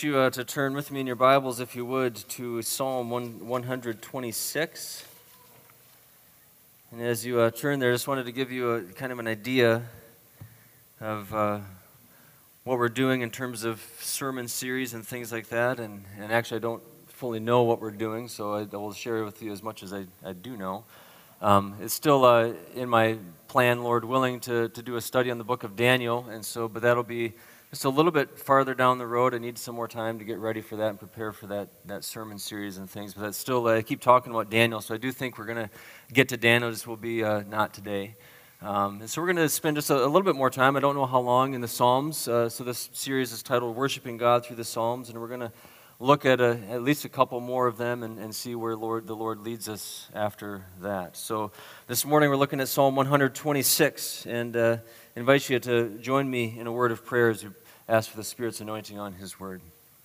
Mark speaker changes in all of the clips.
Speaker 1: you to turn with me in your Bibles, if you would, to Psalm 126. And as you turn there, I just wanted to give you a kind of an idea of what we're doing in terms of sermon series and things like that. And actually, I don't fully know what we're doing, so I will share with you as much as I do know. It's still in my plan, Lord willing, to do a study on the book of Daniel, but that'll be just a little bit farther down the road. I need some more time to get ready for that and prepare for that sermon series and things. But that's still, I keep talking about Daniel, so I do think we're going to get to Daniel. This will be not today. And so we're going to spend just a little bit more time. I don't know how long in the Psalms. So this series is titled Worshiping God Through the Psalms, and we're going to look at at least a couple more of them and see where the Lord leads us after that. So this morning we're looking at Psalm 126, and invite you to join me in a word of prayer as we ask for the Spirit's anointing on His Word.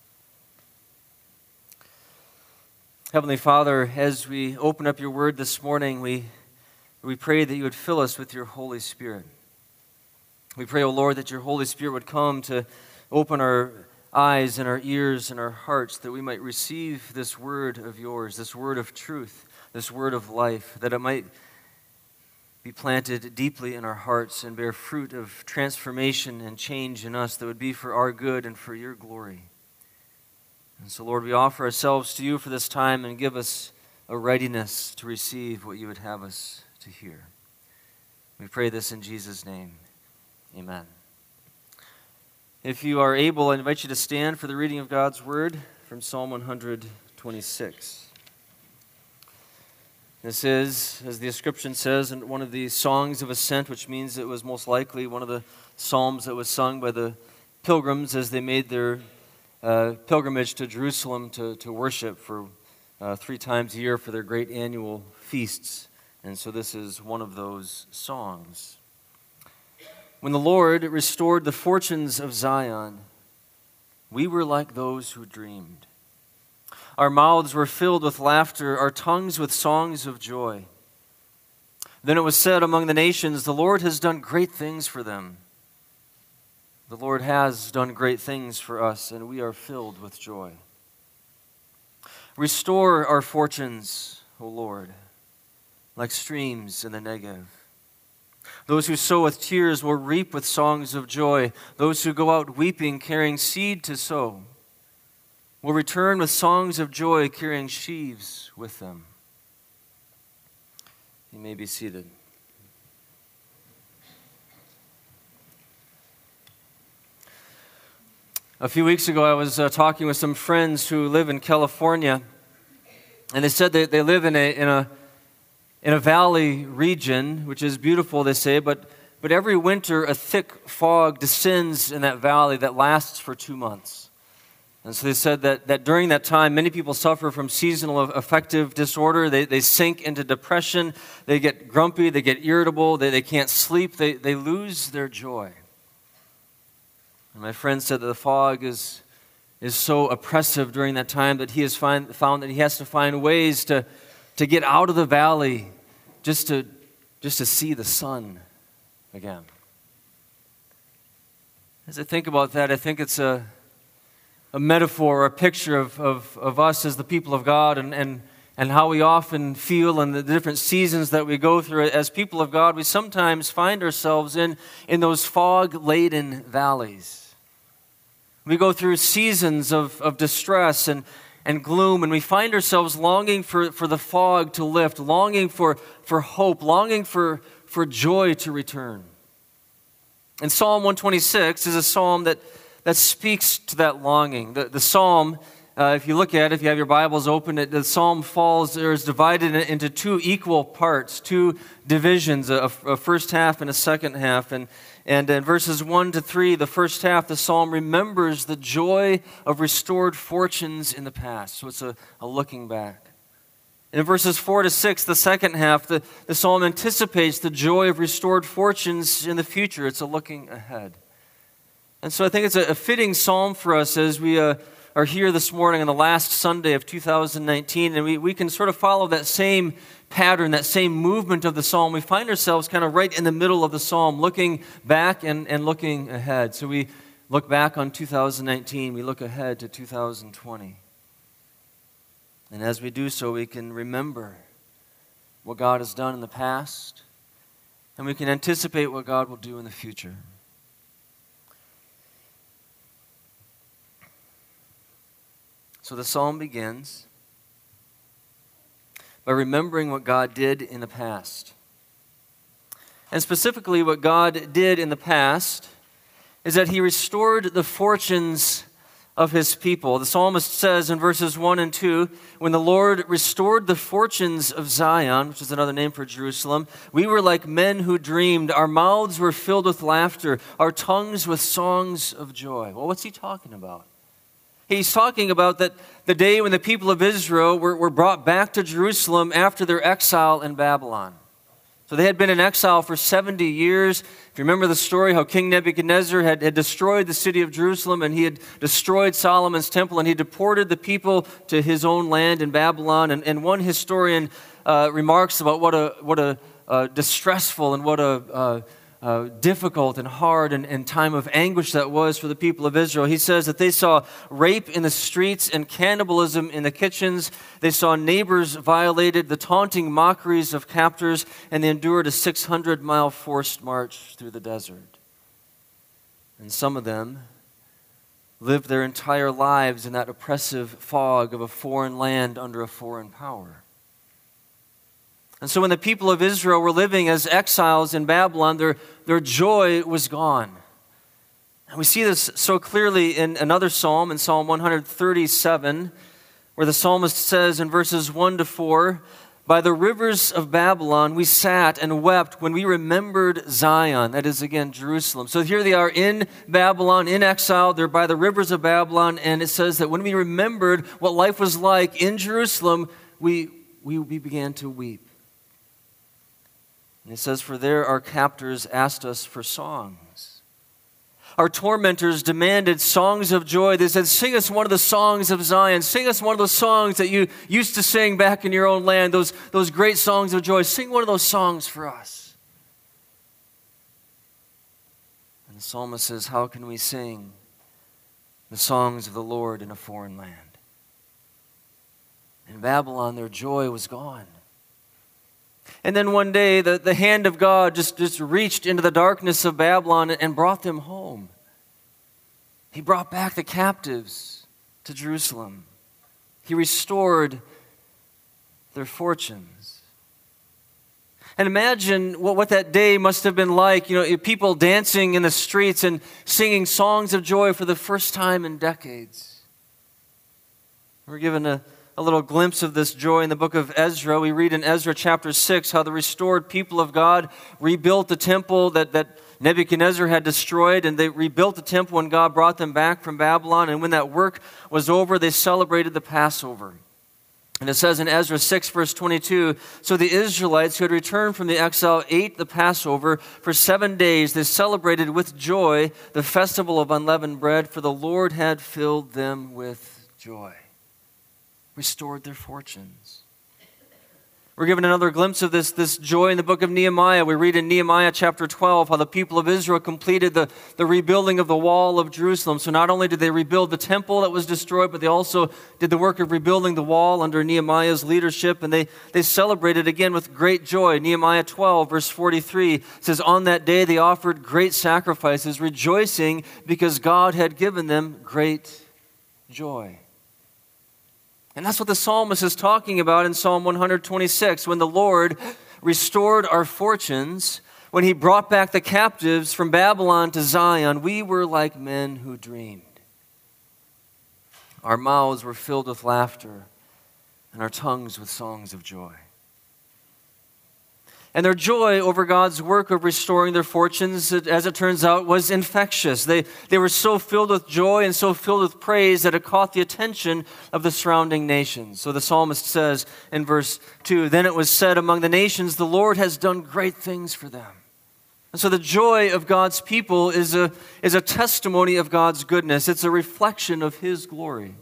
Speaker 1: Heavenly Father, as we open up your Word this morning, we pray that you would fill us with your Holy Spirit. We pray, O Lord, that your Holy Spirit would come to open our eyes and our ears and our hearts, that we might receive this word of yours, this word of truth, this word of life, that it might be planted deeply in our hearts and bear fruit of transformation and change in us that would be for our good and for your glory. And so, Lord, we offer ourselves to you for this time and give us a readiness to receive what you would have us to hear. We pray this in Jesus' name. Amen. If you are able, I invite you to stand for the reading of God's Word from Psalm 126. This is, as the inscription says, one of the songs of ascent, which means it was most likely one of the psalms that was sung by the pilgrims as they made their pilgrimage to Jerusalem to worship for 3 times a year for their great annual feasts. And so this is one of those songs. When the Lord restored the fortunes of Zion, we were like those who dreamed. Our mouths were filled with laughter, our tongues with songs of joy. Then it was said among the nations, the Lord has done great things for them. The Lord has done great things for us, and we are filled with joy. Restore our fortunes, O Lord, like streams in the Negev. Those who sow with tears will reap with songs of joy. Those who go out weeping, carrying seed to sow, will return with songs of joy, carrying sheaves with them. You may be seated. A few weeks ago, I was talking with some friends who live in California, and they said that they live in a valley region, which is beautiful, they say, but every winter a thick fog descends in that valley that lasts for 2 months. And so they said that during that time, many people suffer from seasonal affective disorder. They sink into depression. They get grumpy. They get irritable. They can't sleep. They lose their joy. And my friend said that the fog is so oppressive during that time that he has found that he has to find ways to get out of the valley just to see the sun again. As I think about that, I think it's a metaphor or a picture of us as the people of God and how we often feel in the different seasons that we go through. As people of God, we sometimes find ourselves in those fog-laden valleys. We go through seasons of distress and gloom, and we find ourselves longing for the fog to lift, longing for hope, longing for joy to return. And Psalm 126 is a psalm that speaks to that longing. The psalm, if you look at it, if you have your Bibles open, the psalm is divided into 2 equal parts, 2 divisions, a first half and a second half. And in verses 1 to 3, the first half, the psalm remembers the joy of restored fortunes in the past. So it's a looking back. In verses 4 to 6, the second half, the psalm anticipates the joy of restored fortunes in the future. It's a looking ahead. And so I think it's a fitting psalm for us as we are here this morning on the last Sunday of 2019, and we can sort of follow that same pattern, that same movement of the psalm. We find ourselves kind of right in the middle of the psalm, looking back and looking ahead. So we look back on 2019, we look ahead to 2020. And as we do so, we can remember what God has done in the past, and we can anticipate what God will do in the future. So the psalm begins by remembering what God did in the past. And specifically, what God did in the past is that He restored the fortunes of His people. The psalmist says in verses 1 and 2, when the Lord restored the fortunes of Zion, which is another name for Jerusalem, we were like men who dreamed. Our mouths were filled with laughter, our tongues with songs of joy. Well, what's he talking about? He's talking about that the day when the people of Israel were brought back to Jerusalem after their exile in Babylon. So they had been in exile for 70 years. If you remember the story, how King Nebuchadnezzar had destroyed the city of Jerusalem, and he had destroyed Solomon's temple, and he deported the people to his own land in Babylon. And one historian remarks about what a distressful and what a difficult and hard and time of anguish that was for the people of Israel. He says that they saw rape in the streets and cannibalism in the kitchens. They saw neighbors violated, the taunting mockeries of captors, and they endured a 600-mile forced march through the desert. And some of them lived their entire lives in that oppressive fog of a foreign land under a foreign power. And so when the people of Israel were living as exiles in Babylon, their joy was gone. And we see this so clearly in another psalm, in Psalm 137, where the psalmist says in verses 1 to 4, by the rivers of Babylon we sat and wept when we remembered Zion, that is again Jerusalem. So here they are in Babylon, in exile, they're by the rivers of Babylon, and it says that when we remembered what life was like in Jerusalem, we began to weep. And it says, for there our captors asked us for songs. Our tormentors demanded songs of joy. They said, sing us one of the songs of Zion. Sing us one of those songs that you used to sing back in your own land, those great songs of joy. Sing one of those songs for us. And the psalmist says, how can we sing the songs of the Lord in a foreign land? In Babylon, their joy was gone. And then one day, the hand of God just reached into the darkness of Babylon and brought them home. He brought back the captives to Jerusalem. He restored their fortunes. And imagine what that day must have been like. You know, people dancing in the streets and singing songs of joy for the first time in decades. We're given a little glimpse of this joy in the book of Ezra. We read in Ezra chapter 6 how the restored people of God rebuilt the temple that Nebuchadnezzar had destroyed, and they rebuilt the temple when God brought them back from Babylon. And when that work was over, they celebrated the Passover. And it says in Ezra 6 verse 22, so the Israelites who had returned from the exile ate the Passover for 7 days. They celebrated with joy the festival of unleavened bread, for the Lord had filled them with joy. Restored their fortunes. We're given another glimpse of this joy in the book of Nehemiah. We read in Nehemiah chapter 12 how the people of Israel completed the rebuilding of the wall of Jerusalem. So not only did they rebuild the temple that was destroyed, but they also did the work of rebuilding the wall under Nehemiah's leadership, and they celebrated again with great joy. Nehemiah 12 verse 43 says, on that day they offered great sacrifices, rejoicing because God had given them great joy. And that's what the psalmist is talking about in Psalm 126. When the Lord restored our fortunes, when He brought back the captives from Babylon to Zion, we were like men who dreamed. Our mouths were filled with laughter, and our tongues with songs of joy. And their joy over God's work of restoring their fortunes, as it turns out, was infectious. They were so filled with joy and so filled with praise that it caught the attention of the surrounding nations. So the psalmist says in verse 2, then it was said among the nations, the Lord has done great things for them. And so the joy of God's people is a testimony of God's goodness. It's a reflection of His glory.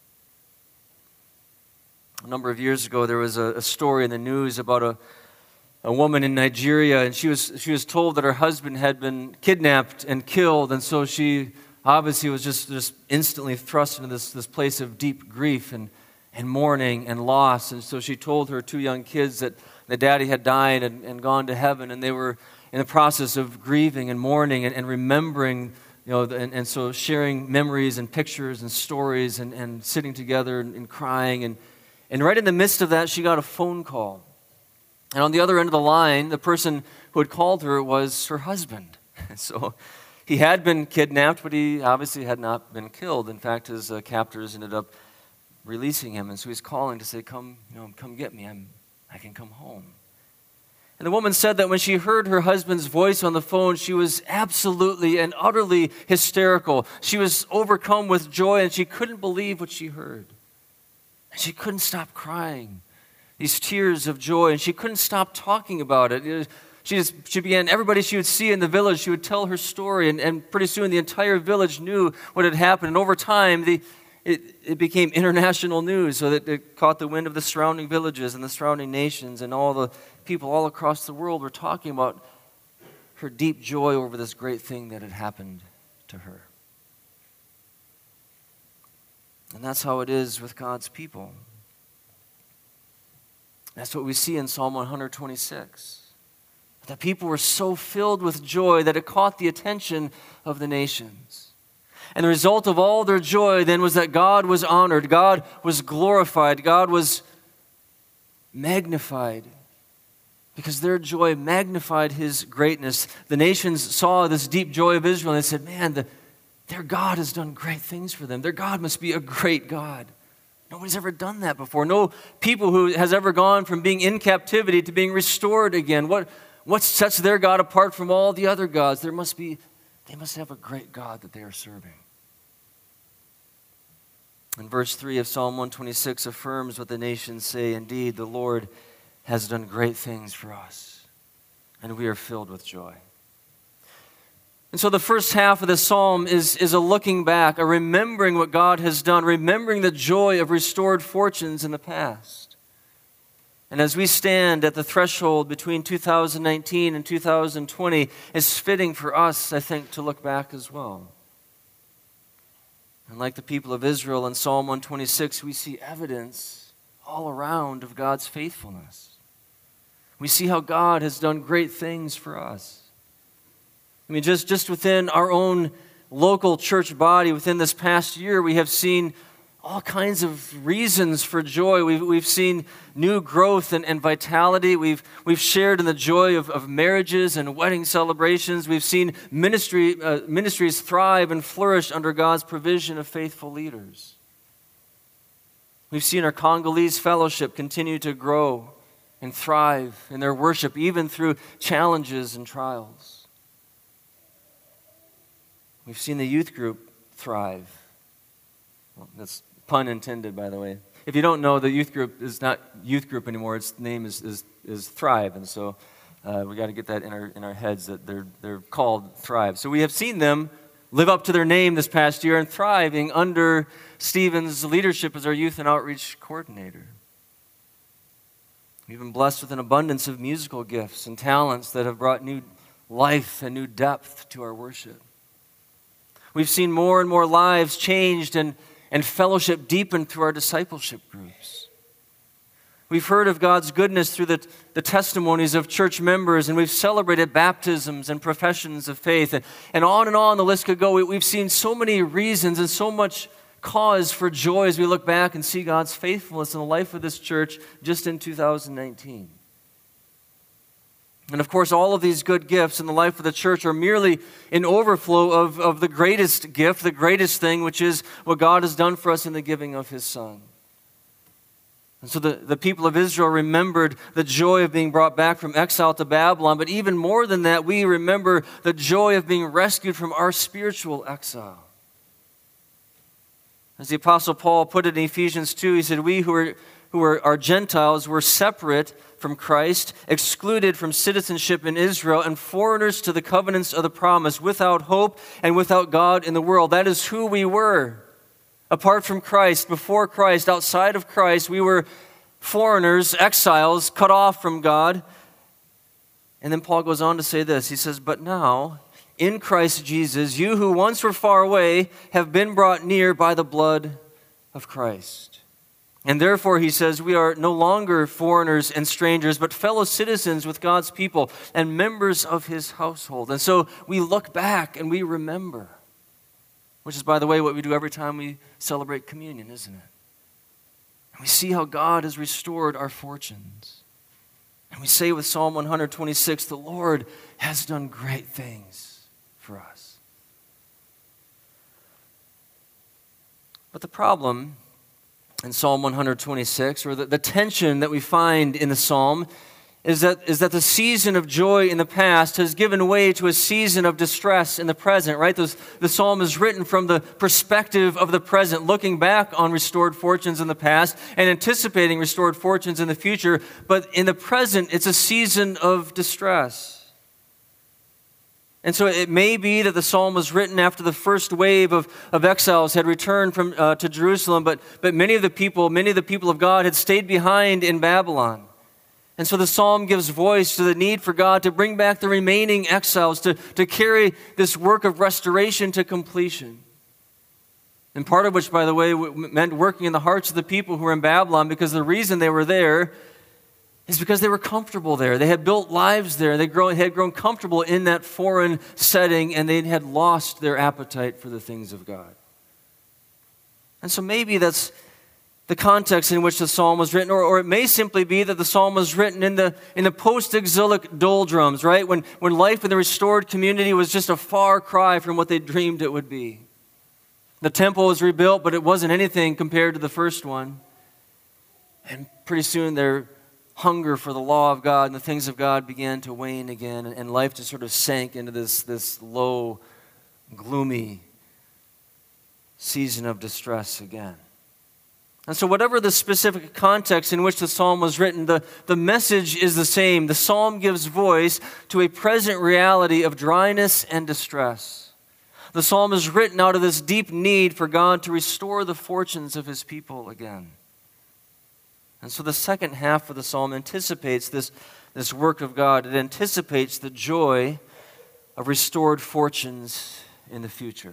Speaker 1: A number of years ago, there was a story in the news about a woman in Nigeria, and she was told that her husband had been kidnapped and killed, and so she obviously was just instantly thrust into this place of deep grief and mourning and loss. And so she told her two young kids that the daddy had died and gone to heaven, and they were in the process of grieving and mourning and remembering, and so sharing memories and pictures and stories and sitting together and crying. And right in the midst of that, she got a phone call. And on the other end of the line, the person who had called her was her husband. So he had been kidnapped, but he obviously had not been killed. In fact, his captors ended up releasing him. And so he's calling to say, come get me. I can come home. And the woman said that when she heard her husband's voice on the phone, she was absolutely and utterly hysterical. She was overcome with joy, and she couldn't believe what she heard. And she couldn't stop crying, these tears of joy, and she couldn't stop talking about it. She began, everybody she would see in the village, she would tell her story, and pretty soon the entire village knew what had happened. And over time, it became international news, so that it caught the wind of the surrounding villages and the surrounding nations, and all the people all across the world were talking about her deep joy over this great thing that had happened to her. And that's how it is with God's people. That's what we see in Psalm 126. The people were so filled with joy that it caught the attention of the nations. And the result of all their joy then was that God was honored, God was glorified, God was magnified. Because their joy magnified His greatness. The nations saw this deep joy of Israel and they said, man, their God has done great things for them. Their God must be a great God. Nobody's ever done that before. No people who has ever gone from being in captivity to being restored again. What sets their God apart from all the other gods? They must have a great God that they are serving. And verse 3 of Psalm 126 affirms what the nations say. Indeed, the Lord has done great things for us, and we are filled with joy. And so the first half of the psalm is a looking back, a remembering what God has done, remembering the joy of restored fortunes in the past. And as we stand at the threshold between 2019 and 2020, it's fitting for us, I think, to look back as well. And like the people of Israel in Psalm 126, we see evidence all around of God's faithfulness. We see how God has done great things for us. I mean, just within our own local church body, within this past year, we have seen all kinds of reasons for joy. We've seen new growth and vitality. We've shared in the joy of marriages and wedding celebrations. We've seen ministries thrive and flourish under God's provision of faithful leaders. We've seen our Congolese fellowship continue to grow and thrive in their worship, even through challenges and trials. We've seen the youth group thrive. Well, that's pun intended, by the way. If you don't know, the youth group is not youth group anymore. Its name is Thrive, and so we got to get that in our heads that they're called Thrive. So we have seen them live up to their name this past year and thriving under Stephen's leadership as our youth and outreach coordinator. We've been blessed with an abundance of musical gifts and talents that have brought new life and new depth to our worship. We've seen more and more lives changed and fellowship deepened through our discipleship groups. We've heard of God's goodness through the testimonies of church members, and we've celebrated baptisms and professions of faith. And on the list could go. We've seen so many reasons and so much cause for joy as we look back and see God's faithfulness in the life of this church just in 2019. And of course, all of these good gifts in the life of the church are merely an overflow of the greatest gift, the greatest thing, which is what God has done for us in the giving of His Son. And so the people of Israel remembered the joy of being brought back from exile to Babylon, but even more than that, we remember the joy of being rescued from our spiritual exile. As the Apostle Paul put it in Ephesians 2, he said, we who are Gentiles were separate from Christ, excluded from citizenship in Israel, and foreigners to the covenants of the promise, without hope and without God in the world. That is who we were. Apart from Christ, before Christ, outside of Christ, we were foreigners, exiles, cut off from God. And then Paul goes on to say this. He says, "But now, in Christ Jesus, you who once were far away have been brought near by the blood of Christ. And therefore," he says, "we are no longer foreigners and strangers, but fellow citizens with God's people and members of his household." And so we look back and we remember, which is, by the way, what we do every time we celebrate communion, isn't it? And we see how God has restored our fortunes. And we say with Psalm 126, "The Lord has done great things for us." But the problem in Psalm 126, or the tension that we find in the psalm, is that the season of joy in the past has given way to a season of distress in the present, right? The psalm is written from the perspective of the present, looking back on restored fortunes in the past and anticipating restored fortunes in the future. But in the present, it's a season of distress. And so it may be that the psalm was written after the first wave of exiles had returned to Jerusalem, but many of the people of God had stayed behind in Babylon. And so the psalm gives voice to the need for God to bring back the remaining exiles, to carry this work of restoration to completion. And part of which, by the way, meant working in the hearts of the people who were in Babylon, because the reason they were there is because they were comfortable there. They had built lives there. They had grown comfortable in that foreign setting, and they had lost their appetite for the things of God. And so maybe that's the context in which the psalm was written, or it may simply be that the psalm was written in the post-exilic doldrums, right? When life in the restored community was just a far cry from what they dreamed it would be. The temple was rebuilt, but it wasn't anything compared to the first one. And pretty soon their hunger for the law of God and the things of God began to wane again, and life just sort of sank into this low, gloomy season of distress again. And so whatever the specific context in which the psalm was written, the message is the same. The psalm gives voice to a present reality of dryness and distress. The psalm is written out of this deep need for God to restore the fortunes of his people again. And so the second half of the psalm anticipates this work of God. It anticipates the joy of restored fortunes in the future.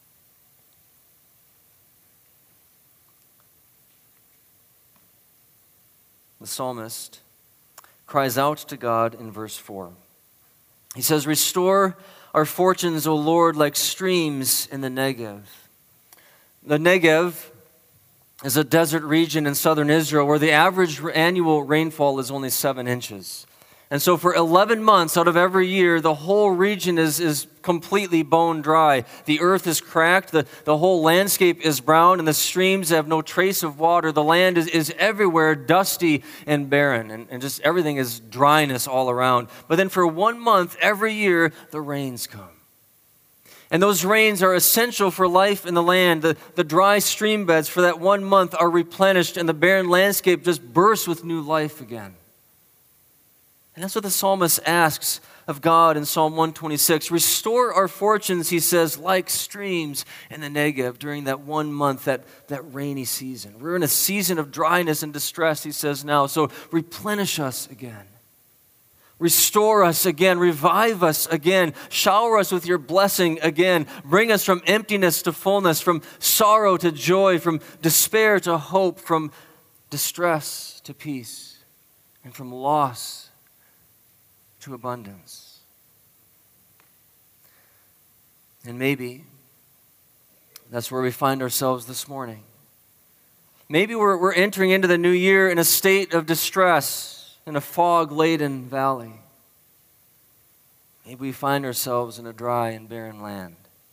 Speaker 1: The psalmist cries out to God in verse 4. He says, "Restore our fortunes, O Lord, like streams in the Negev." The Negev is a desert region in southern Israel where the average annual rainfall is only 7 inches. And so for 11 months out of every year, the whole region is completely bone dry. The earth is cracked, the whole landscape is brown, and the streams have no trace of water. The land is everywhere dusty and barren, and just everything is dryness all around. But then for 1 month every year, the rains come. And those rains are essential for life in the land. The dry stream beds for that 1 month are replenished, and the barren landscape just bursts with new life again. And that's what the psalmist asks of God in Psalm 126. Restore our fortunes, he says, like streams in the Negev during that 1 month, that rainy season. We're in a season of dryness and distress, he says now. So replenish us again. Restore us again. Revive us again. Shower us with your blessing again. Bring us from emptiness to fullness, from sorrow to joy, from despair to hope, from distress to peace, and from loss to abundance. And maybe that's where we find ourselves this morning. Maybe we're entering into the new year in a state of distress, in a fog-laden valley. Maybe we find ourselves in a dry and barren land.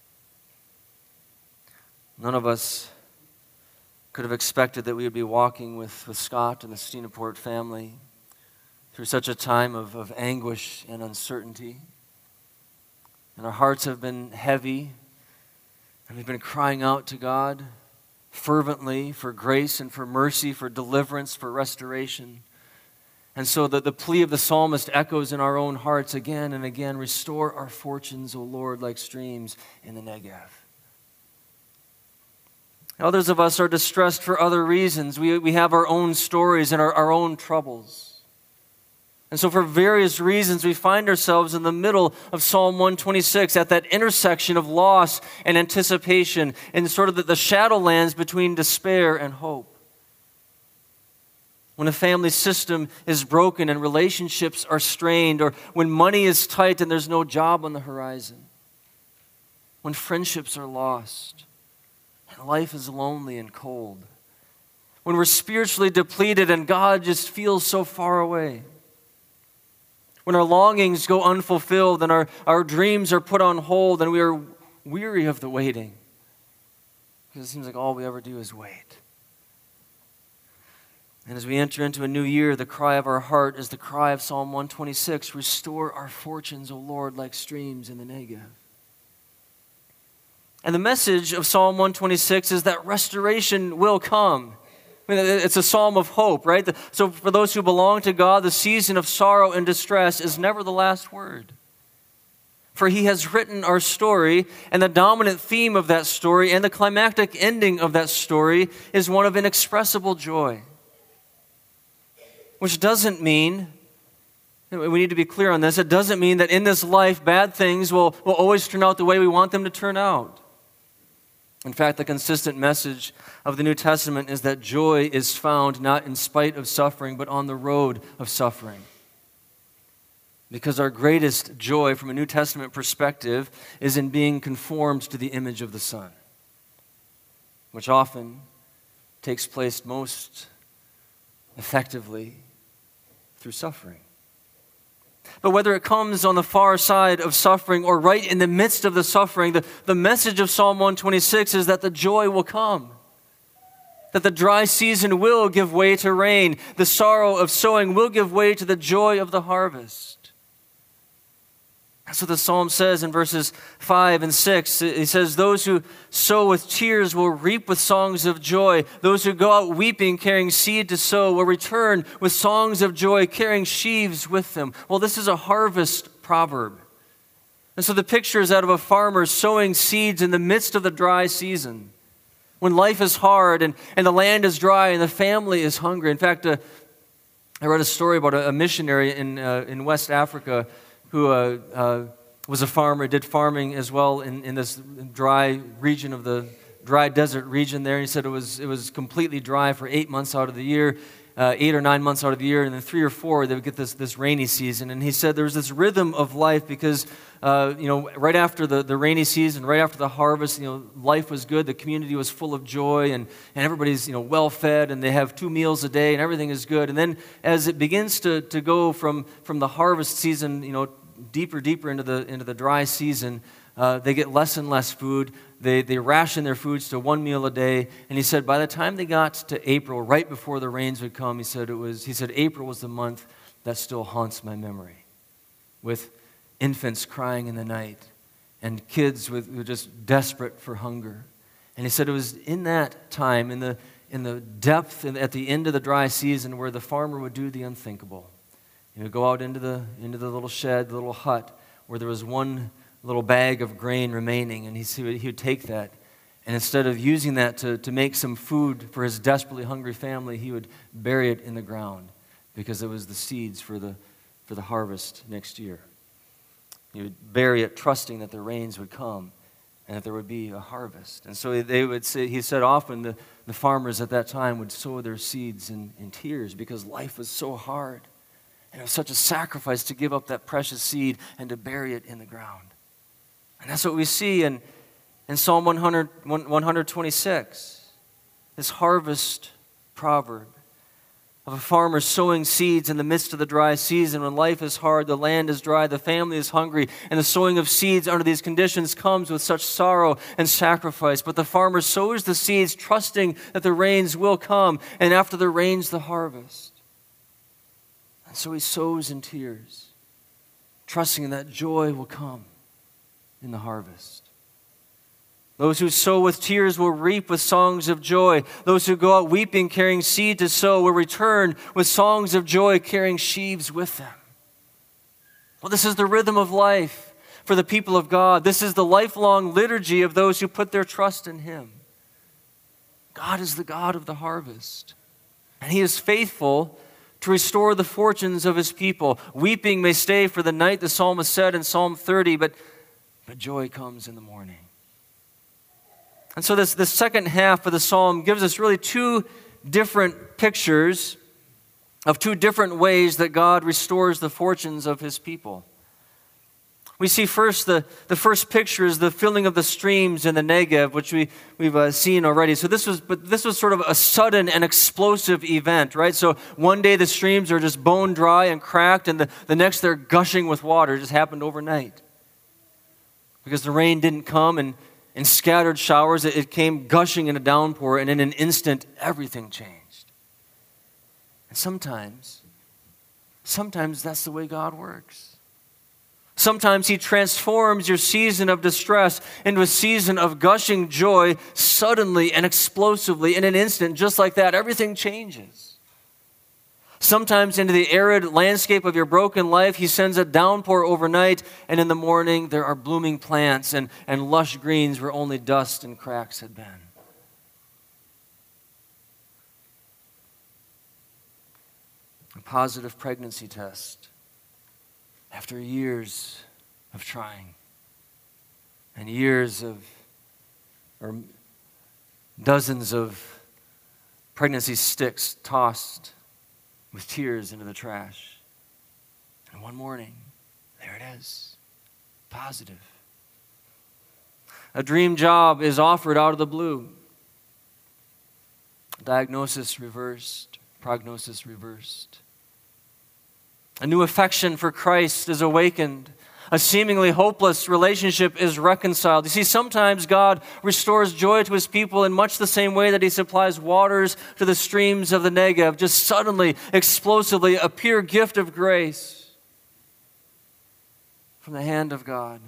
Speaker 1: None of us could have expected that we would be walking with Scott and the Steenaport family through such a time of anguish and uncertainty. And our hearts have been heavy, and we've been crying out to God fervently for grace and for mercy, for deliverance, for restoration. And so the plea of the psalmist echoes in our own hearts again and again, "Restore our fortunes, O Lord, like streams in the Negev." Others of us are distressed for other reasons. We have our own stories and our own troubles. And so for various reasons, we find ourselves in the middle of Psalm 126 at that intersection of loss and anticipation in sort of the shadowlands between despair and hope. When a family system is broken and relationships are strained, or when money is tight and there's no job on the horizon. When friendships are lost and life is lonely and cold. When we're spiritually depleted and God just feels so far away. When our longings go unfulfilled and our dreams are put on hold and we are weary of the waiting. Because it seems like all we ever do is wait. And as we enter into a new year, the cry of our heart is the cry of Psalm 126, restore our fortunes, O Lord, like streams in the Negev. And the message of Psalm 126 is that restoration will come. I mean, it's a psalm of hope, right? So for those who belong to God, the season of sorrow and distress is never the last word. For He has written our story, and the dominant theme of that story and the climactic ending of that story is one of inexpressible joy. Which doesn't mean, we need to be clear on this, it doesn't mean that in this life bad things will always turn out the way we want them to turn out. In fact, the consistent message of the New Testament is that joy is found not in spite of suffering, but on the road of suffering. Because our greatest joy from a New Testament perspective is in being conformed to the image of the Son, which often takes place most effectively through suffering. But whether it comes on the far side of suffering or right in the midst of the suffering, the message of Psalm 126 is that the joy will come. That the dry season will give way to rain. The sorrow of sowing will give way to the joy of the harvest. That's what the psalm says in verses 5 and 6. It says, those who sow with tears will reap with songs of joy. Those who go out weeping, carrying seed to sow, will return with songs of joy, carrying sheaves with them. Well, this is a harvest proverb. And so the picture is that of a farmer sowing seeds in the midst of the dry season. When life is hard and the land is dry and the family is hungry. In fact, I read a story about a missionary in West Africa who was a farmer, did farming as well in this dry region of the dry desert region there. And he said it was completely dry for 8 months out of the year, 8 or 9 months out of the year, and then 3 or 4 they would get this rainy season. And he said there was this rhythm of life because right after the rainy season, right after the harvest, life was good. The community was full of joy, and everybody's well fed, and they have 2 meals a day, and everything is good. And then as it begins to go from the harvest season, deeper into the dry season, they get less and less food. They ration their foods to 1 meal a day. And he said by the time they got to April, right before the rains would come, he said April was the month that still haunts my memory, with infants crying in the night and kids who were just desperate for hunger. And he said it was in that time, in the depth and at the end of the dry season, where the farmer would do the unthinkable. He would go out into the little shed, the little hut, where there was one little bag of grain remaining, and he would take that, and instead of using that to make some food for his desperately hungry family, he would bury it in the ground, because it was the seeds for the harvest next year. He would bury it, trusting that the rains would come and that there would be a harvest. And so they would say, he said often the farmers at that time would sow their seeds in tears, because life was so hard. And it was such a sacrifice to give up that precious seed and to bury it in the ground. And that's what we see in Psalm 126, this harvest proverb of a farmer sowing seeds in the midst of the dry season. When life is hard, the land is dry, the family is hungry, and the sowing of seeds under these conditions comes with such sorrow and sacrifice. But the farmer sows the seeds, trusting that the rains will come, and after the rains, the harvest. And so he sows in tears, trusting that joy will come in the harvest. Those who sow with tears will reap with songs of joy. Those who go out weeping, carrying seed to sow, will return with songs of joy, carrying sheaves with them. Well, this is the rhythm of life for the people of God. This is the lifelong liturgy of those who put their trust in Him. God is the God of the harvest, and He is faithful to restore the fortunes of his people. Weeping may stay for the night, the psalmist said in Psalm 30, but joy comes in the morning. And so this second half of the psalm gives us really two different pictures of two different ways that God restores the fortunes of his people. We see first, the first picture is the filling of the streams in the Negev, which we've seen already. So this was sort of a sudden and explosive event, right? So one day the streams are just bone dry and cracked, and the next they're gushing with water. It just happened overnight. Because the rain didn't come in scattered showers, it came gushing in a downpour, and in an instant, everything changed. And sometimes that's the way God works. Sometimes he transforms your season of distress into a season of gushing joy suddenly and explosively in an instant. Just like that, everything changes. Sometimes into the arid landscape of your broken life, he sends a downpour overnight, and in the morning there are blooming plants and lush greens where only dust and cracks had been. A positive pregnancy test. After years of trying and dozens of pregnancy sticks tossed with tears into the trash. And one morning, there it is, positive. A dream job is offered out of the blue. Diagnosis reversed, prognosis reversed. A new affection for Christ is awakened. A seemingly hopeless relationship is reconciled. You see, sometimes God restores joy to his people in much the same way that he supplies waters to the streams of the Negev. Just suddenly, explosively, a pure gift of grace from the hand of God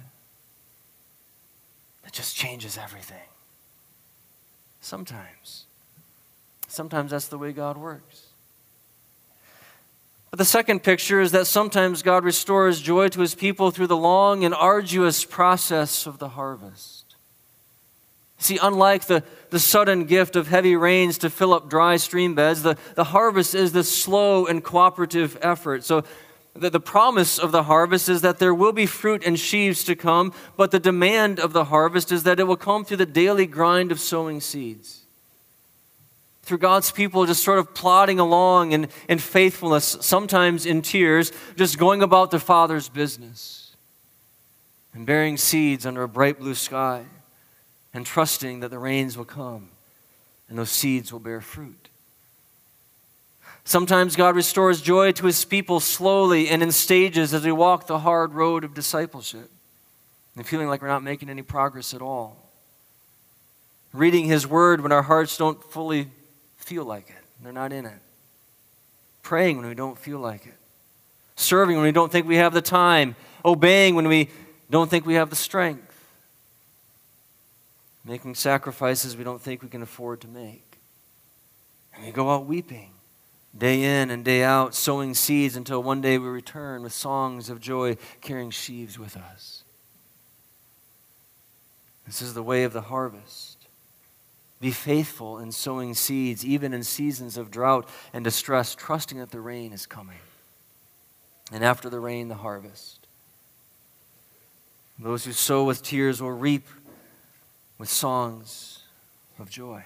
Speaker 1: that just changes everything. Sometimes that's the way God works. But the second picture is that sometimes God restores joy to his people through the long and arduous process of the harvest. See, unlike the sudden gift of heavy rains to fill up dry stream beds, the harvest is this slow and cooperative effort. So the promise of the harvest is that there will be fruit and sheaves to come, but the demand of the harvest is that it will come through the daily grind of sowing seeds. Through God's people just sort of plodding along in faithfulness, sometimes in tears, just going about their Father's business and bearing seeds under a bright blue sky and trusting that the rains will come and those seeds will bear fruit. Sometimes God restores joy to his people slowly and in stages as we walk the hard road of discipleship and feeling like we're not making any progress at all. Reading his word when our hearts don't fully feel like it. They're not in it. Praying when we don't feel like it. Serving when we don't think we have the time. Obeying when we don't think we have the strength. Making sacrifices we don't think we can afford to make. And we go out weeping, day in and day out, sowing seeds until one day we return with songs of joy, carrying sheaves with us. This is the way of the harvest. Be faithful in sowing seeds, even in seasons of drought and distress, trusting that the rain is coming. And after the rain, the harvest. Those who sow with tears will reap with songs of joy.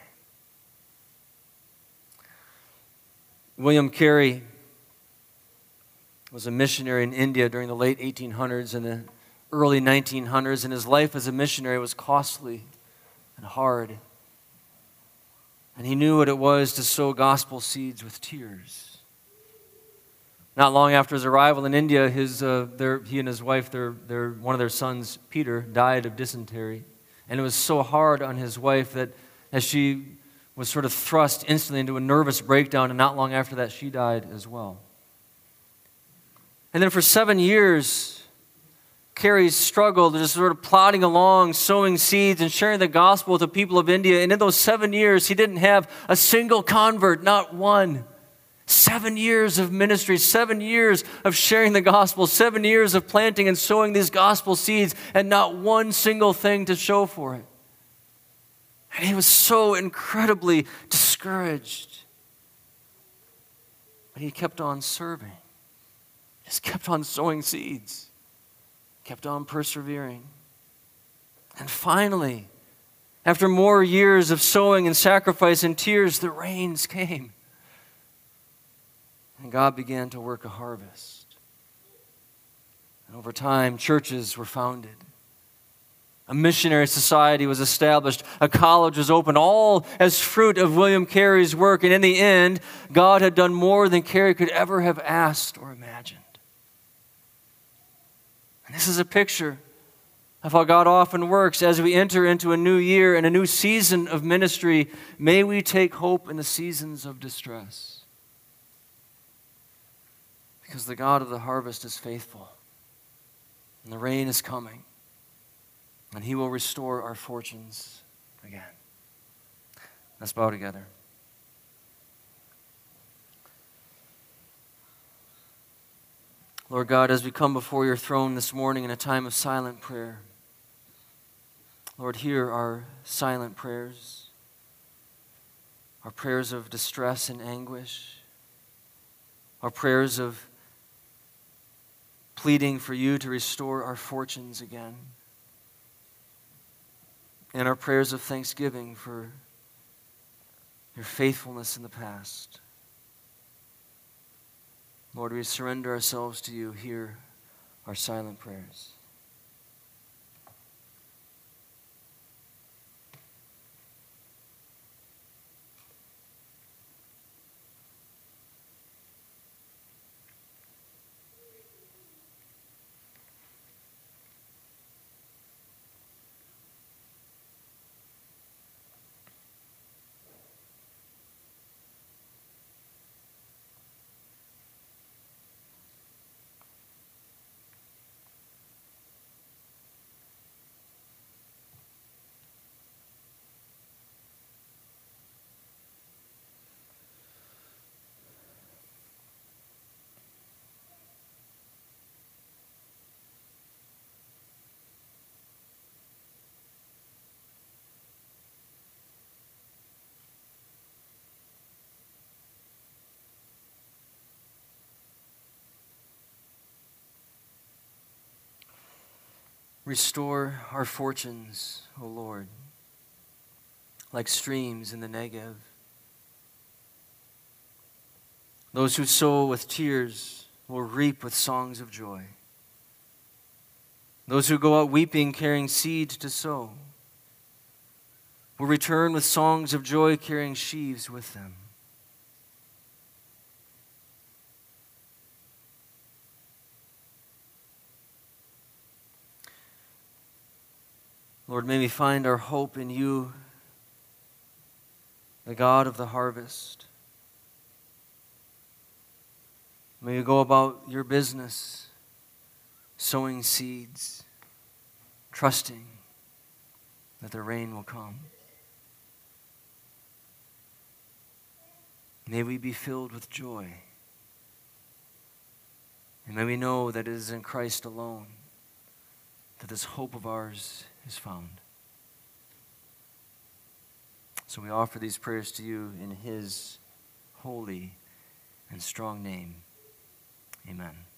Speaker 1: William Carey was a missionary in India during the late 1800s and the early 1900s, and his life as a missionary was costly and hard. And he knew what it was to sow gospel seeds with tears. Not long after his arrival in India, he and his wife, one of their sons, Peter, died of dysentery. And it was so hard on his wife that as she was sort of thrust instantly into a nervous breakdown, and not long after that, she died as well. And then for 7 years, Carey struggled, just sort of plodding along, sowing seeds and sharing the gospel with the people of India. And in those 7 years, he didn't have a single convert, not one. 7 years of ministry, 7 years of sharing the gospel, 7 years of planting and sowing these gospel seeds, and not one single thing to show for it. And he was so incredibly discouraged. But he kept on serving. Just kept on sowing seeds. Kept on persevering. And finally, after more years of sowing and sacrifice and tears, the rains came. And God began to work a harvest. And over time, churches were founded. A missionary society was established. A college was opened, all as fruit of William Carey's work. And in the end, God had done more than Carey could ever have asked or imagined. And this is a picture of how God often works as we enter into a new year and a new season of ministry. May we take hope in the seasons of distress. Because the God of the harvest is faithful. And the rain is coming. And he will restore our fortunes again. Let's bow together. Lord God, as we come before your throne this morning in a time of silent prayer, Lord, hear our silent prayers, our prayers of distress and anguish, our prayers of pleading for you to restore our fortunes again, and our prayers of thanksgiving for your faithfulness in the past. Lord, we surrender ourselves to you. Hear our silent prayers. Restore our fortunes, O Lord, like streams in the Negev. Those who sow with tears will reap with songs of joy. Those who go out weeping, carrying seed to sow, will return with songs of joy, carrying sheaves with them. Lord, may we find our hope in you, the God of the harvest. May you go about your business, sowing seeds, trusting that the rain will come. May we be filled with joy. And may we know that it is in Christ alone that this hope of ours is found. So we offer these prayers to you in his holy and strong name. Amen.